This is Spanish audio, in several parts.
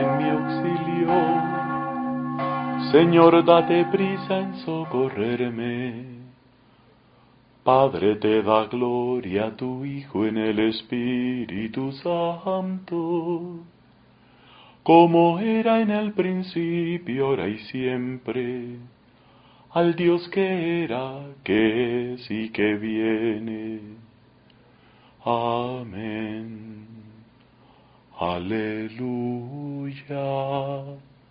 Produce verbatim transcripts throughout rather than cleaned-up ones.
en mi auxilio. Señor, date prisa en socorrerme. Padre, te da gloria a tu Hijo en el Espíritu Santo, como era en el principio, ahora y siempre, al Dios que era, que es y que viene. Amén. Aleluya.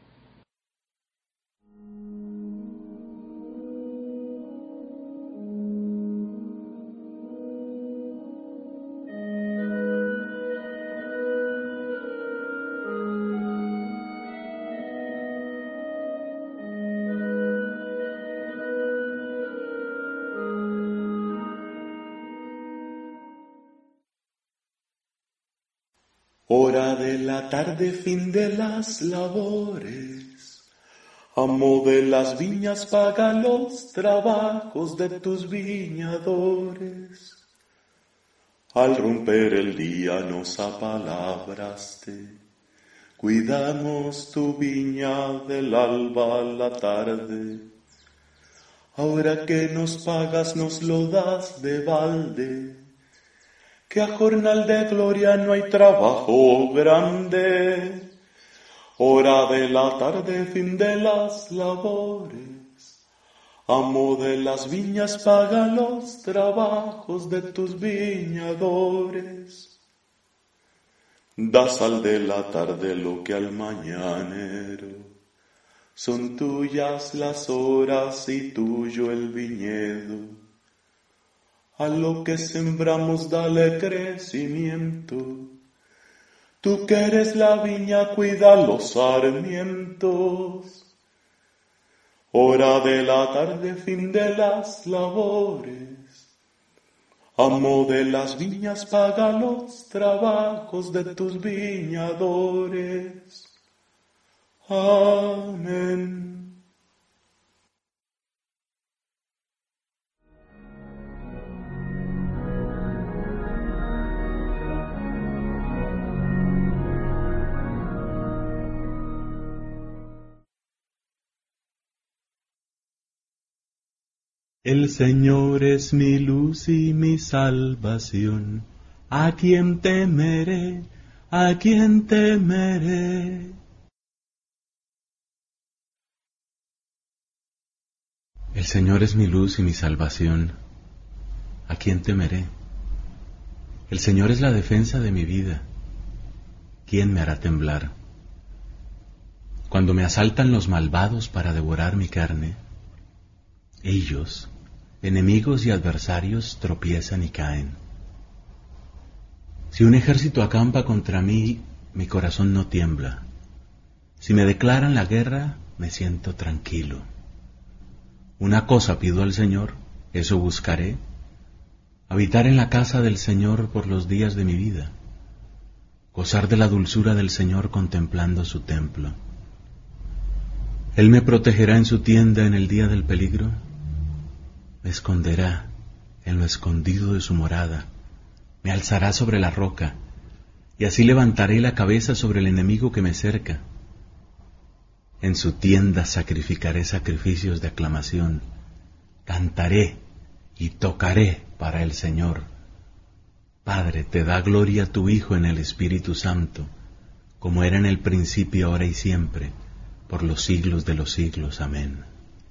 Hora de la tarde, fin de las labores. Amo de las viñas, paga los trabajos de tus viñadores. Al romper el día nos apalabraste. Cuidamos tu viña del alba a la tarde. Ahora que nos pagas, nos lo das de balde. Que a jornal de gloria no hay trabajo grande. Hora de la tarde, fin de las labores. Amo de las viñas, paga los trabajos de tus viñadores. Da sal de la tarde lo que al mañanero. Son tuyas las horas y tuyo el viñedo. A lo que sembramos dale crecimiento. Tú que eres la viña, cuida los sarmientos. Hora de la tarde, fin de las labores. Amo de las viñas, paga los trabajos de tus viñadores. Amén. El Señor es mi luz y mi salvación. ¿A quién temeré? ¿A quién temeré? El Señor es mi luz y mi salvación. ¿A quién temeré? El Señor es la defensa de mi vida. ¿Quién me hará temblar? Cuando me asaltan los malvados para devorar mi carne, ellos, enemigos y adversarios, tropiezan y caen. Si un ejército acampa contra mí, mi corazón no tiembla. Si me declaran la guerra, me siento tranquilo. Una cosa pido al Señor, eso buscaré: habitar en la casa del Señor por los días de mi vida, gozar de la dulzura del Señor contemplando su templo. Él me protegerá en su tienda en el día del peligro, me esconderá en lo escondido de su morada, me alzará sobre la roca, y así levantaré la cabeza sobre el enemigo que me cerca. En su tienda sacrificaré sacrificios de aclamación, cantaré y tocaré para el Señor. Padre, te da gloria tu Hijo en el Espíritu Santo, como era en el principio, ahora y siempre, por los siglos de los siglos. Amén.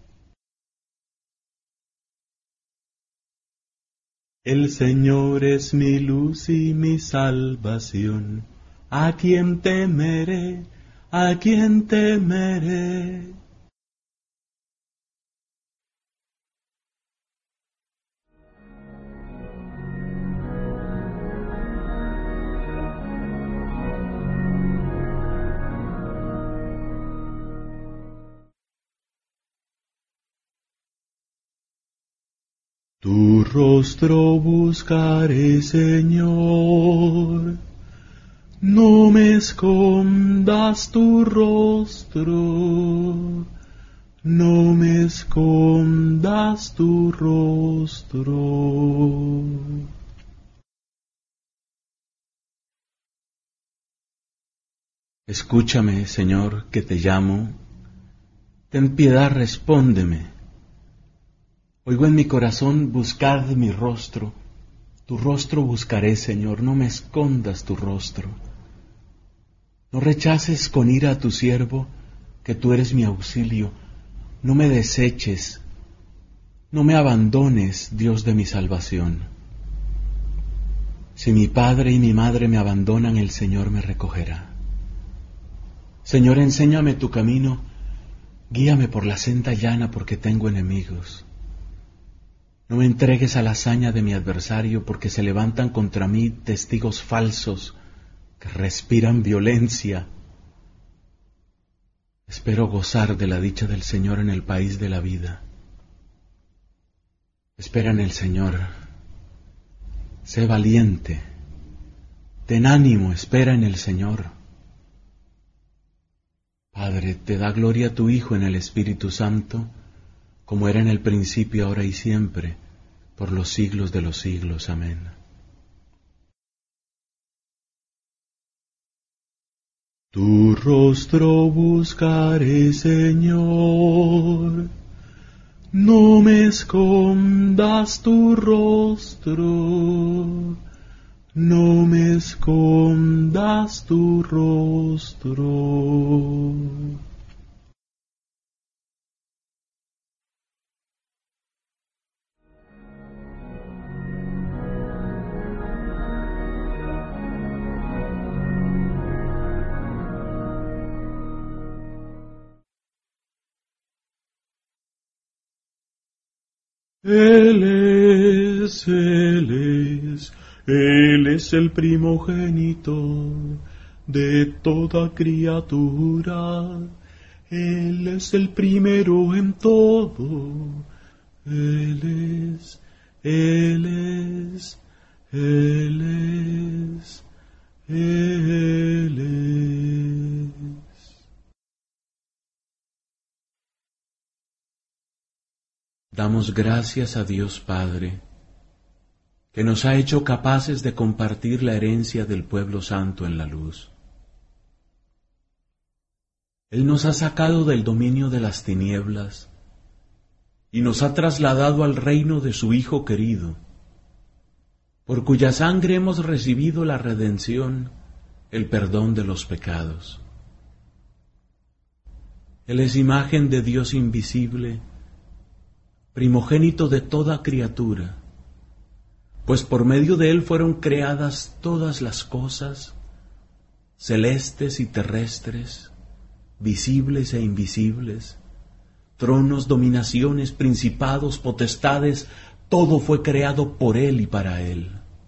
El Señor es mi luz y mi salvación. ¿A quién temeré? ¿A quién temeré? Tu rostro buscaré, Señor, no me escondas tu rostro, no me escondas tu rostro. Escúchame, Señor, que te llamo. Ten piedad, respóndeme. Oigo en mi corazón, buscad mi rostro. Tu rostro buscaré, Señor, no me escondas tu rostro. No rechaces con ira a tu siervo, que tú eres mi auxilio. No me deseches, no me abandones, Dios de mi salvación. Si mi padre y mi madre me abandonan, el Señor me recogerá. Señor, enséñame tu camino, guíame por la senda llana, porque tengo enemigos. No me entregues a la hazaña de mi adversario, porque se levantan contra mí testigos falsos que respiran violencia. Espero gozar de la dicha del Señor en el país de la vida. Espera en el Señor. Sé valiente. Ten ánimo, espera en el Señor. Padre, te da gloria a tu Hijo en el Espíritu Santo, como era en el principio, ahora y siempre, por los siglos de los siglos. Amén. Tu rostro buscaré, Señor, no me escondas tu rostro, no me escondas tu rostro. Él es, Él es, Él es el primogénito de toda criatura. Él es el primero en todo. Él es, Él es, Él es, Él es. Damos gracias a Dios Padre, que nos ha hecho capaces de compartir la herencia del pueblo santo en la luz. Él nos ha sacado del dominio de las tinieblas y nos ha trasladado al reino de su Hijo querido, por cuya sangre hemos recibido la redención, el perdón de los pecados. Él es imagen de Dios invisible, primogénito de toda criatura, pues por medio de Él fueron creadas todas las cosas, celestes y terrestres, visibles e invisibles, tronos, dominaciones, principados, potestades, todo fue creado por Él y para Él.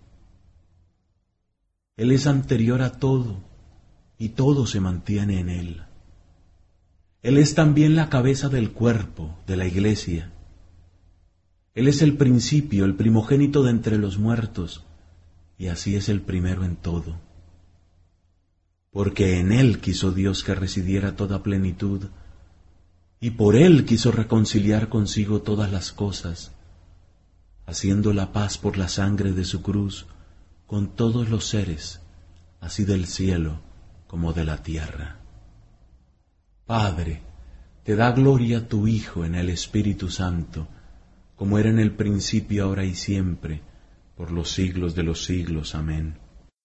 Él es anterior a todo, y todo se mantiene en Él. Él es también la cabeza del cuerpo, de la Iglesia. Él es el principio, el primogénito de entre los muertos, y así es el primero en todo. Porque en Él quiso Dios que residiera toda plenitud, y por Él quiso reconciliar consigo todas las cosas, haciendo la paz por la sangre de su cruz con todos los seres, así del cielo como de la tierra. Padre, te da gloria tu Hijo en el Espíritu Santo, como era en el principio, ahora y siempre, por los siglos de los siglos. Amén.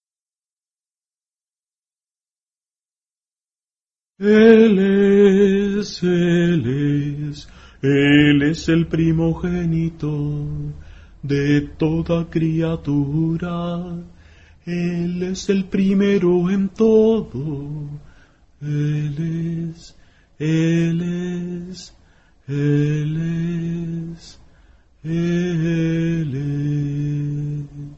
Él es, Él es, Él es el primogénito de toda criatura. Él es el primero en todo. Él es, Él es, Él es, Él es.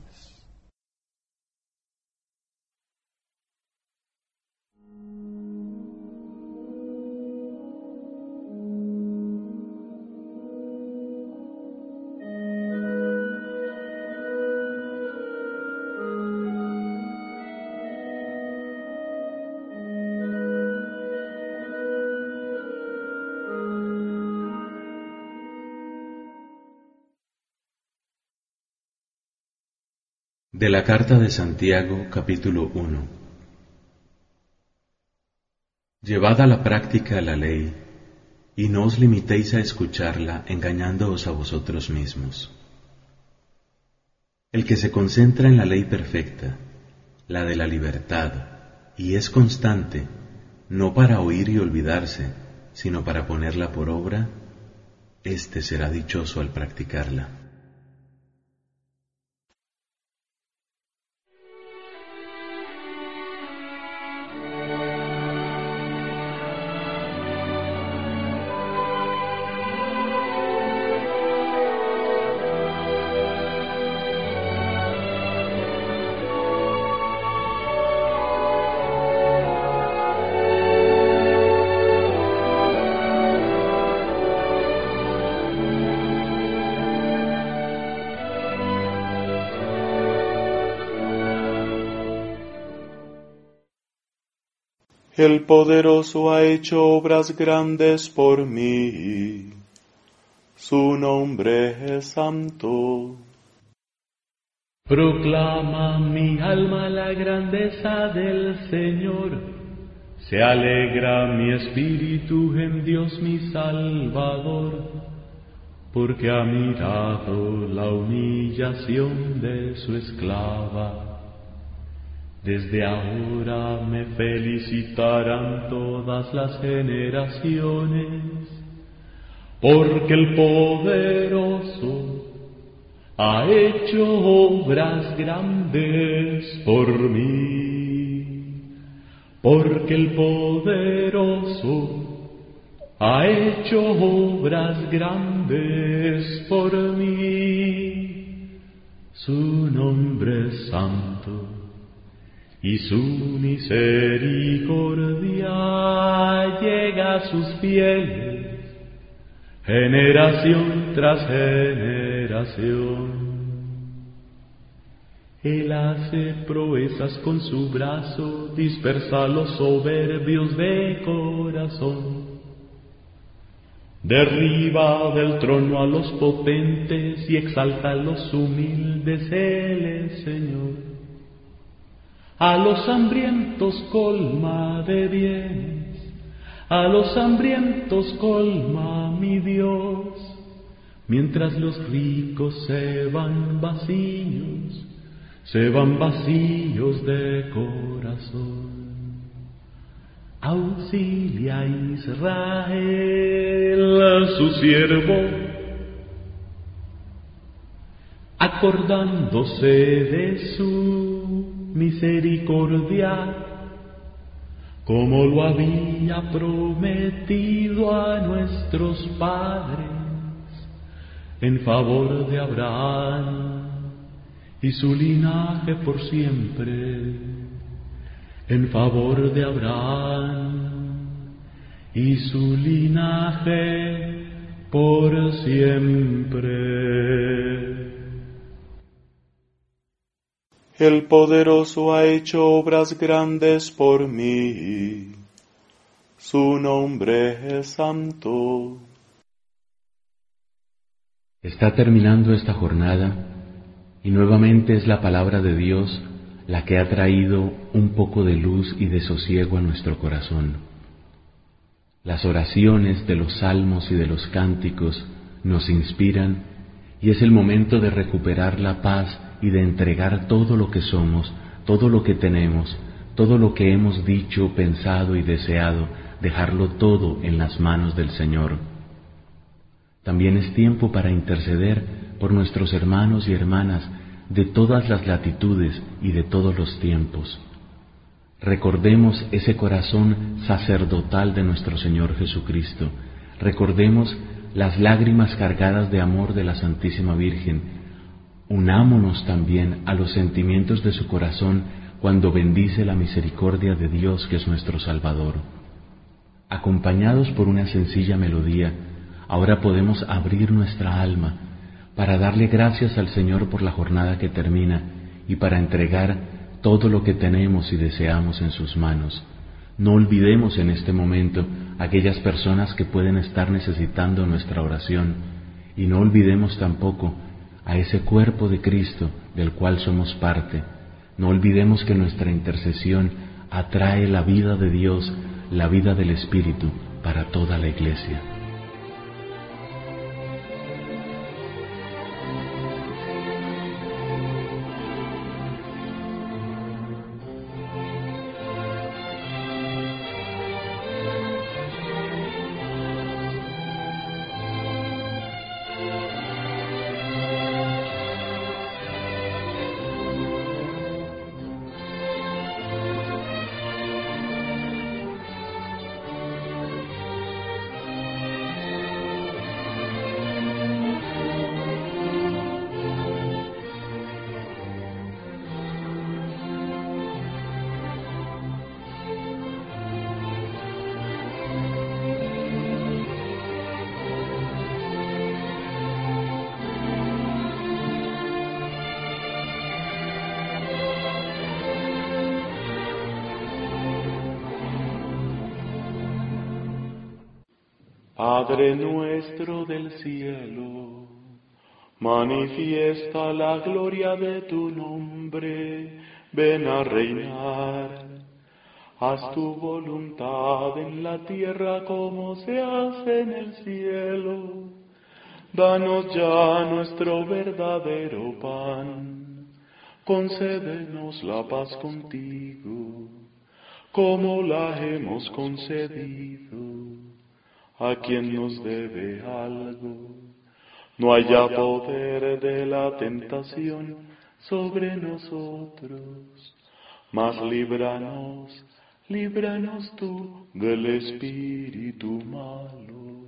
De la carta de Santiago, capítulo uno. Llevad a la práctica la ley, y no os limitéis a escucharla engañándoos a vosotros mismos. El que se concentra en la ley perfecta, la de la libertad, y es constante, no para oír y olvidarse, sino para ponerla por obra, éste será dichoso al practicarla. El poderoso ha hecho obras grandes por mí, su nombre es santo. Proclama mi alma la grandeza del Señor, se alegra mi espíritu en Dios mi Salvador, porque ha mirado la humillación de su esclava. Desde ahora me felicitarán todas las generaciones, porque el poderoso ha hecho obras grandes por mí, porque el poderoso ha hecho obras grandes por mí. Su nombre es santo, y su misericordia llega a sus fieles, generación tras generación. Él hace proezas con su brazo, dispersa a los soberbios de corazón. Derriba del trono a los potentes y exalta a los humildes, Él es Señor. A los hambrientos colma de bienes, a los hambrientos colma mi Dios, mientras los ricos se van vacíos, se van vacíos de corazón. Auxilia a Israel, su siervo, acordándose de su misericordia, como lo había prometido a nuestros padres, en favor de Abraham y su linaje por siempre, en favor de Abraham y su linaje por siempre. El poderoso ha hecho obras grandes por mí, su nombre es santo. Está terminando esta jornada y nuevamente es la palabra de Dios la que ha traído un poco de luz y de sosiego a nuestro corazón. Las oraciones de los salmos y de los cánticos nos inspiran y es el momento de recuperar la paz y de entregar todo lo que somos, todo lo que tenemos, todo lo que hemos dicho, pensado y deseado, dejarlo todo en las manos del Señor. También es tiempo para interceder por nuestros hermanos y hermanas de todas las latitudes y de todos los tiempos. Recordemos ese corazón sacerdotal de nuestro Señor Jesucristo. Recordemos las lágrimas cargadas de amor de la Santísima Virgen. Unámonos también a los sentimientos de su corazón cuando bendice la misericordia de Dios que es nuestro Salvador. Acompañados por una sencilla melodía, ahora podemos abrir nuestra alma para darle gracias al Señor por la jornada que termina y para entregar todo lo que tenemos y deseamos en sus manos. No olvidemos en este momento aquellas personas que pueden estar necesitando nuestra oración y no olvidemos tampoco a ese cuerpo de Cristo del cual somos parte. No olvidemos que nuestra intercesión atrae la vida de Dios la vida del Espíritu para toda la Iglesia. Padre nuestro del cielo, manifiesta la gloria de tu nombre, ven a reinar. Haz tu voluntad en la tierra como se hace en el cielo. Danos ya nuestro verdadero pan, concédenos la paz contigo, como la hemos concedido a quien nos debe algo. No haya poder de la tentación sobre nosotros, mas líbranos, líbranos tú del espíritu malo.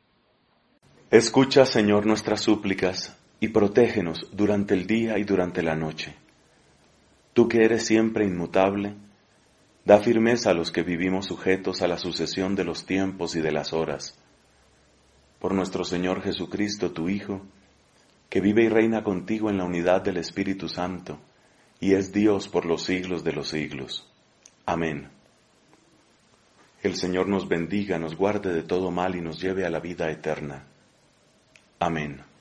Escucha, Señor, nuestras súplicas y protégenos durante el día y durante la noche. Tú que eres siempre inmutable, da firmeza a los que vivimos sujetos a la sucesión de los tiempos y de las horas. Por nuestro Señor Jesucristo, tu Hijo, que vive y reina contigo en la unidad del Espíritu Santo, y es Dios por los siglos de los siglos. Amén. El Señor nos bendiga, nos guarde de todo mal y nos lleve a la vida eterna. Amén.